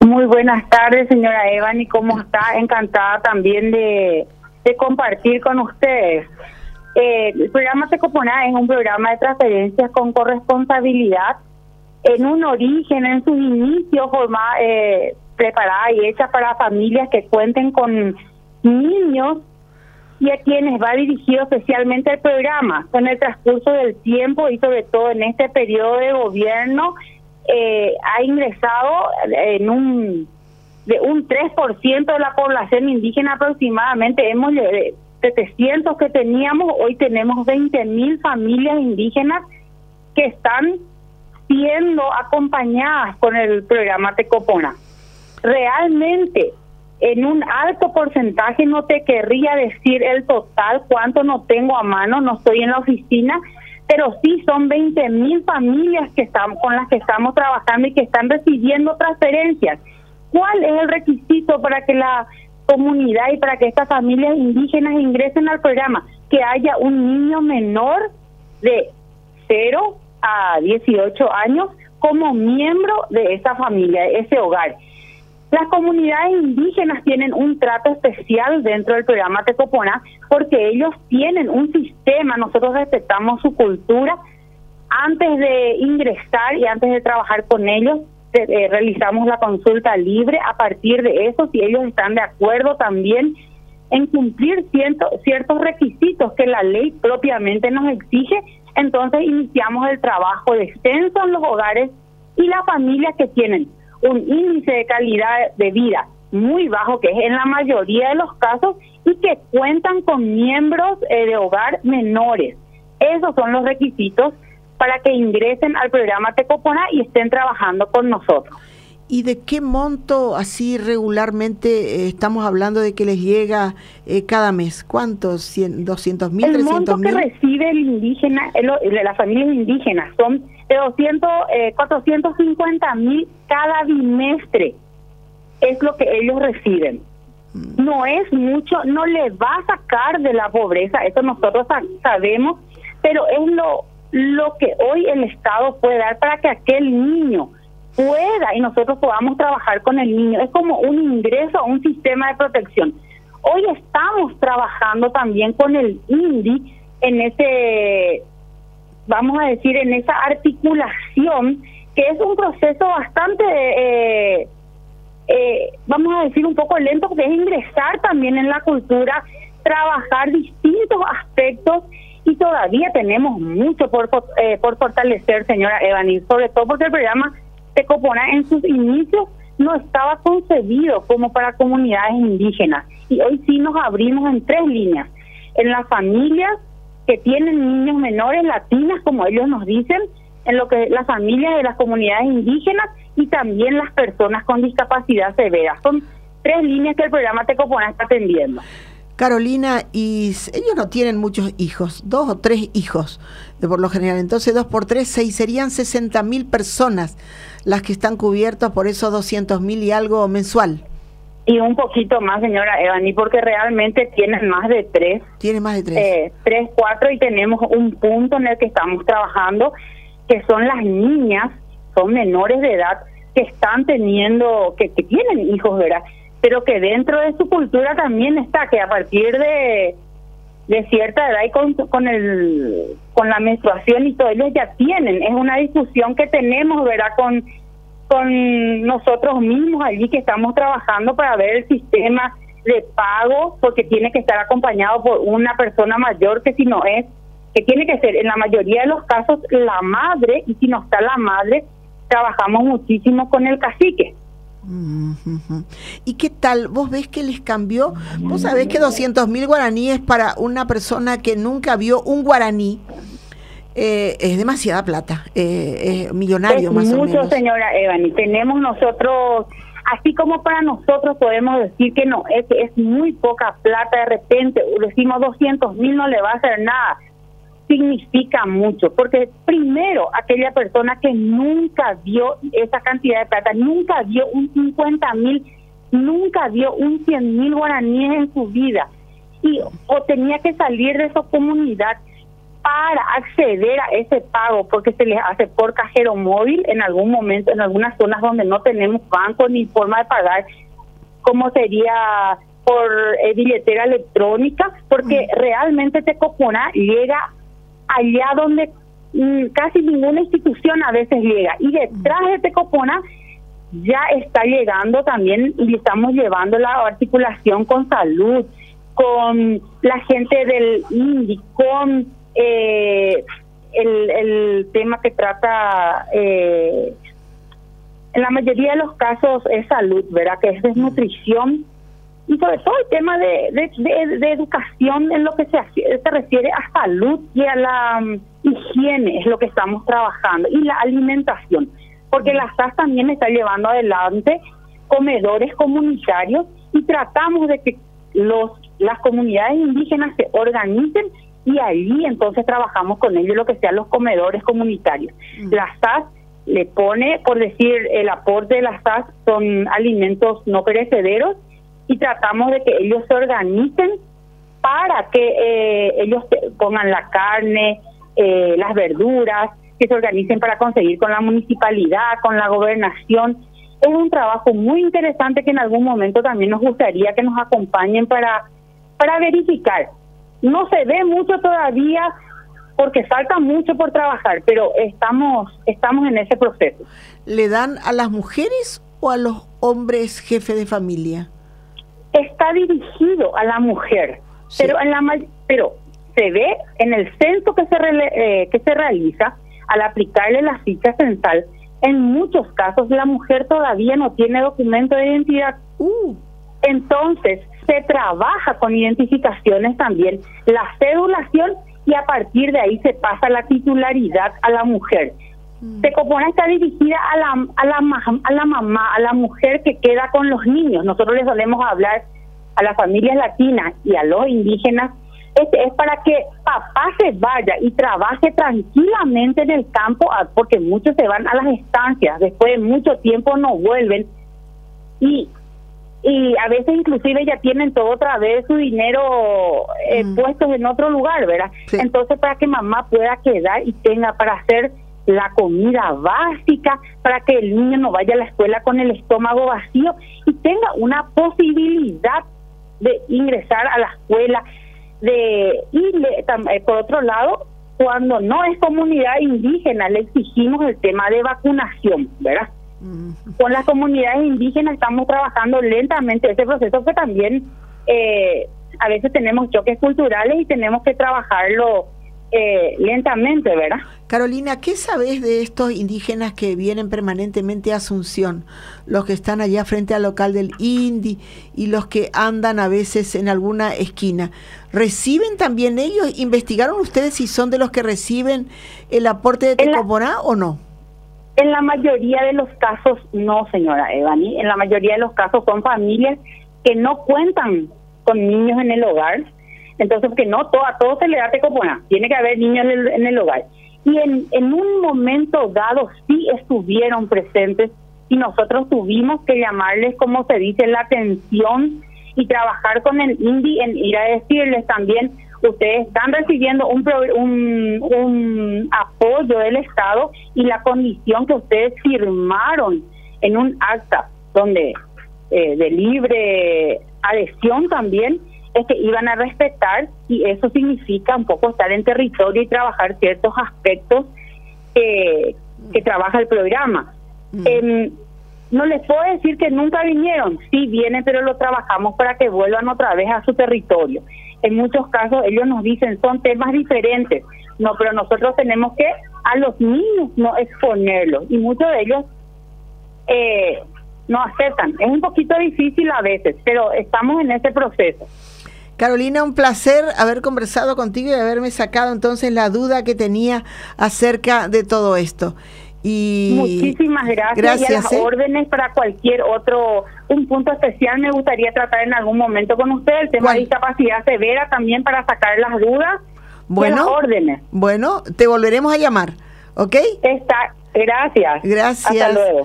Muy buenas tardes, señora Evan, y cómo está. Encantada también de compartir con ustedes. El programa Tecoponá es un programa de transferencias con corresponsabilidad. En un origen, en sus inicios, preparada y hecha para familias que cuenten con niños y a quienes va dirigido especialmente el programa. Con el transcurso del tiempo y sobre todo en este periodo de gobierno, ha ingresado de un 3% de la población indígena aproximadamente. Hemos de 700 que teníamos, hoy tenemos 20.000 familias indígenas que están siendo acompañadas con el programa Tecoponá. Realmente, en un alto porcentaje, no te querría decir el total, cuánto no tengo a mano, no estoy en la oficina, pero sí son 20.000 familias con las que estamos trabajando y que están recibiendo transferencias. ¿Cuál es el requisito para que la comunidad y para que estas familias indígenas ingresen al programa? Que haya un niño menor de 0 a 18 años como miembro de esa familia, de ese hogar. Las comunidades indígenas tienen un trato especial dentro del programa Tecoponá porque ellos tienen un sistema, nosotros respetamos su cultura. Antes de ingresar y antes de trabajar con ellos, realizamos la consulta libre. A partir de eso, si ellos están de acuerdo también en cumplir ciertos requisitos que la ley propiamente nos exige, entonces iniciamos el trabajo de censo en los hogares y las familias que tienen un índice de calidad de vida muy bajo, que es en la mayoría de los casos, y que cuentan con miembros de hogar menores. Esos son los requisitos para que ingresen al programa Tecoponá y estén trabajando con nosotros. ¿Y de qué monto así regularmente estamos hablando de que les llega cada mes? ¿Cuántos? ¿200.000, 300.000? El monto que recibe el indígena, las familias indígenas, son de 450.000 cada bimestre. Es lo que ellos reciben. No es mucho, no les va a sacar de la pobreza, eso nosotros sabemos, pero es lo que hoy el Estado puede dar para que aquel niño pueda y nosotros podamos trabajar con el niño. Es como un ingreso a un sistema de protección. Hoy estamos trabajando también con el INDI en ese, vamos a decir, en esa articulación, que es un proceso bastante, vamos a decir, un poco lento, porque es ingresar también en la cultura, trabajar distintos aspectos, y todavía tenemos mucho por fortalecer, señora Evany, sobre todo porque el programa Tecoponá en sus inicios no estaba concebido como para comunidades indígenas, y hoy sí nos abrimos en 3 líneas: en las familias que tienen niños menores, latinas, como ellos nos dicen, en lo que las familias de las comunidades indígenas, y también las personas con discapacidad severa. Son 3 líneas que el programa Tecoponá está atendiendo. Carolina, y ellos no tienen muchos hijos, 2 o 3 hijos, por lo general. Entonces 2 por 3, serían 60.000 personas las que están cubiertas por esos 200.000 y algo mensual. Y un poquito más, señora Evany, porque realmente tienen más de 3. Tienen más de 3. 3, 4, y tenemos un punto en el que estamos trabajando, que son las niñas, son menores de edad, que están teniendo, que tienen hijos, ¿verdad? Pero que dentro de su cultura también está, que a partir de cierta edad y con la menstruación y todo, ellos ya tienen. Es una discusión que tenemos, ¿verdad?, con nosotros mismos allí, que estamos trabajando para ver el sistema de pago, porque tiene que estar acompañado por una persona mayor, que si no es, que tiene que ser en la mayoría de los casos la madre, y si no está la madre, trabajamos muchísimo con el cacique. ¿Y qué tal? ¿Vos ves que les cambió? ¿Vos sabés que 200.000 guaraníes para una persona que nunca vio un guaraní es demasiada plata? Es millonario, más o menos. Mucho, señora Evany. Tenemos nosotros, así como para nosotros podemos decir que no, es muy poca plata. De repente decimos 200.000 no le va a hacer nada. Significa mucho, porque primero aquella persona que nunca vio esa cantidad de plata, nunca vio un 50.000, nunca vio un 100.000 guaraníes en su vida, y o tenía que salir de su comunidad para acceder a ese pago, porque se les hace por cajero móvil en algún momento, en algunas zonas donde no tenemos banco ni forma de pagar, como sería por billetera electrónica, porque realmente Tecopona llega allá donde casi ninguna institución a veces llega, y detrás de Tecopona ya está llegando también, y estamos llevando la articulación con salud, con la gente del INDI, con el tema que trata, en la mayoría de los casos es salud, ¿verdad? Que es desnutrición, y sobre todo el tema de educación en lo que se refiere a salud y a la higiene, es lo que estamos trabajando, y la alimentación, porque la SAS también está llevando adelante comedores comunitarios, y tratamos de que las comunidades indígenas se organicen, y allí entonces trabajamos con ellos lo que sean los comedores comunitarios. La SAS le pone, por decir, el aporte de la SAS son alimentos no perecederos, y tratamos de que ellos se organicen para que ellos pongan la carne, las verduras, que se organicen para conseguir con la municipalidad, con la gobernación. Es un trabajo muy interesante que en algún momento también nos gustaría que nos acompañen para verificar. No se ve mucho todavía porque falta mucho por trabajar, pero estamos en ese proceso. ¿Le dan a las mujeres o a los hombres jefes de familia? Está dirigido a la mujer, sí. pero se ve en el censo que se realiza al aplicarle la ficha censal. En muchos casos la mujer todavía no tiene documento de identidad. Entonces se trabaja con identificaciones también, la cedulación, y a partir de ahí se pasa la titularidad a la mujer. Tecopona está dirigida a la mamá, a la mujer que queda con los niños. Nosotros les solemos hablar a las familias latinas y a los indígenas, es para que papá se vaya y trabaje tranquilamente en el campo, porque muchos se van a las estancias, después de mucho tiempo no vuelven, y a veces inclusive ya tienen todo otra vez su dinero puestos en otro lugar, ¿verdad? Sí. Entonces, para que mamá pueda quedar y tenga para hacer la comida básica, para que el niño no vaya a la escuela con el estómago vacío y tenga posibilidad de ingresar a la escuela. Por otro lado, cuando no es comunidad indígena, le exigimos el tema de vacunación, ¿verdad? Con las comunidades indígenas estamos trabajando lentamente ese proceso, que también a veces tenemos choques culturales y tenemos que trabajarlo lentamente, ¿verdad? Carolina, ¿qué sabes de estos indígenas que vienen permanentemente a Asunción? Los que están allá frente al local del INDI y los que andan a veces en alguna esquina. ¿Reciben también ellos? ¿Investigaron ustedes si son de los que reciben el aporte de Tecopona o no? En la mayoría de los casos no, señora Evani. En la mayoría de los casos son familias que no cuentan con niños en el hogar. Entonces, que no a todos se le da Tecopona, tiene que haber niños en el hogar. Y en un momento dado sí estuvieron presentes, y nosotros tuvimos que llamarles, como se dice, la atención, y trabajar con el INDI en ir a decirles también: ustedes están recibiendo un apoyo del Estado, y la condición que ustedes firmaron en un acta donde de libre adhesión también, es que iban a respetar, y eso significa un poco estar en territorio y trabajar ciertos aspectos que trabaja el programa. No les puedo decir que nunca vinieron, sí vienen, pero lo trabajamos para que vuelvan otra vez a su territorio. En muchos casos ellos nos dicen, son temas diferentes, no, pero nosotros tenemos que a los niños no exponerlos, y muchos de ellos no aceptan. Es un poquito difícil a veces, pero estamos en ese proceso. Carolina, un placer haber conversado contigo y haberme sacado entonces la duda que tenía acerca de todo esto. Y muchísimas gracias, y a las órdenes para cualquier otro. Un punto especial me gustaría tratar en algún momento con usted, el tema de discapacidad severa, también para sacar las dudas. Bueno, y las órdenes. Bueno, te volveremos a llamar, ¿ok? Gracias. Gracias. Hasta luego.